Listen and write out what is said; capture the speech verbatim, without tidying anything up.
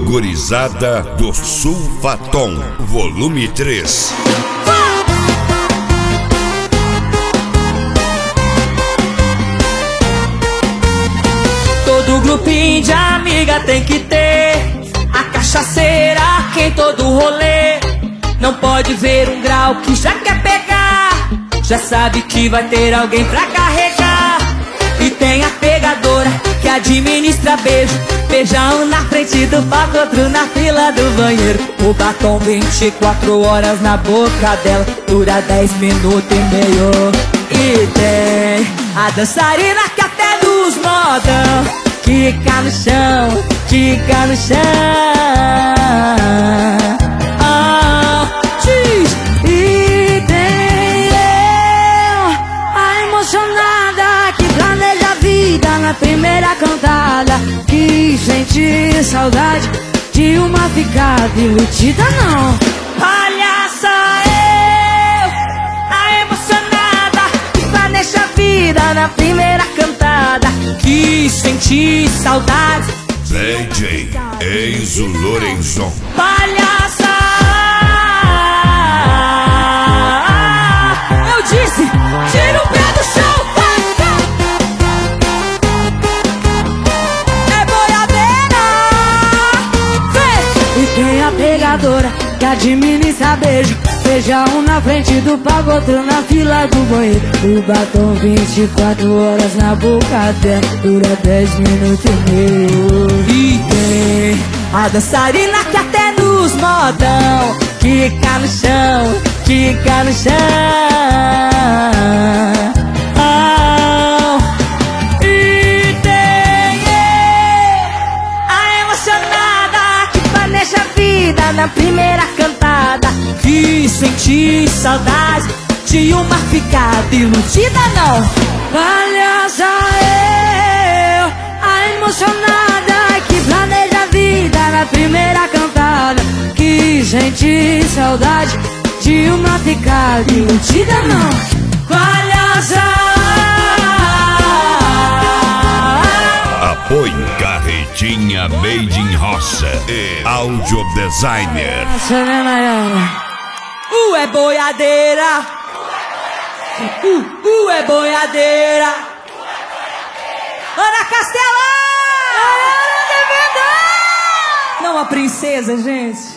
Gurizada do Sulfatom, volume três. Todo grupinho de amiga tem que ter a cachaceira que em todo rolê. Não pode ver um grau que já quer pegar, já sabe que vai ter alguém pra carregar. E tem a pegadora que administra beijo, beijão na frente do palco, outro na fila do banheiro. O batom vinte e quatro horas na boca dela, dura dez minutos e meio. E tem a dançarina que até nos modão quica no chão, quica no chão. Ah, diz. E tem eu, a emocionada que planeja a vida na primeira cantada, que sente saudade de uma ficada iludida não. Palhaça eu, a emocionada que planeja a vida na primeira cantada, que senti saudade. D J Enzo Lorenzon. Palhaça, eu disse, tira o pé do chão. É boiadeira. Vem. E tem a pegadora que administra beijo, beijão na frente do palco, outro na fila do banheiro. O batom vinte e quatro horas na boca dela, dura dez minutos e meio. E tem a dançarina que até nos modão quica no chão, quica no chão. Ah, e tem a emocionada que planeja a vida na primeira cantada, que senti saudade de uma ficada iludida não. Palhaça eu, a emocionada que planeja a vida na primeira cantada, que senti saudade de uma ficada iludida não. Palhaça. Apoio Carretinha Made in Roça e Audio Designer. Uh, é boiadeira. Uh, uh, é boiadeira. Ana Castela! Não, a princesa, gente.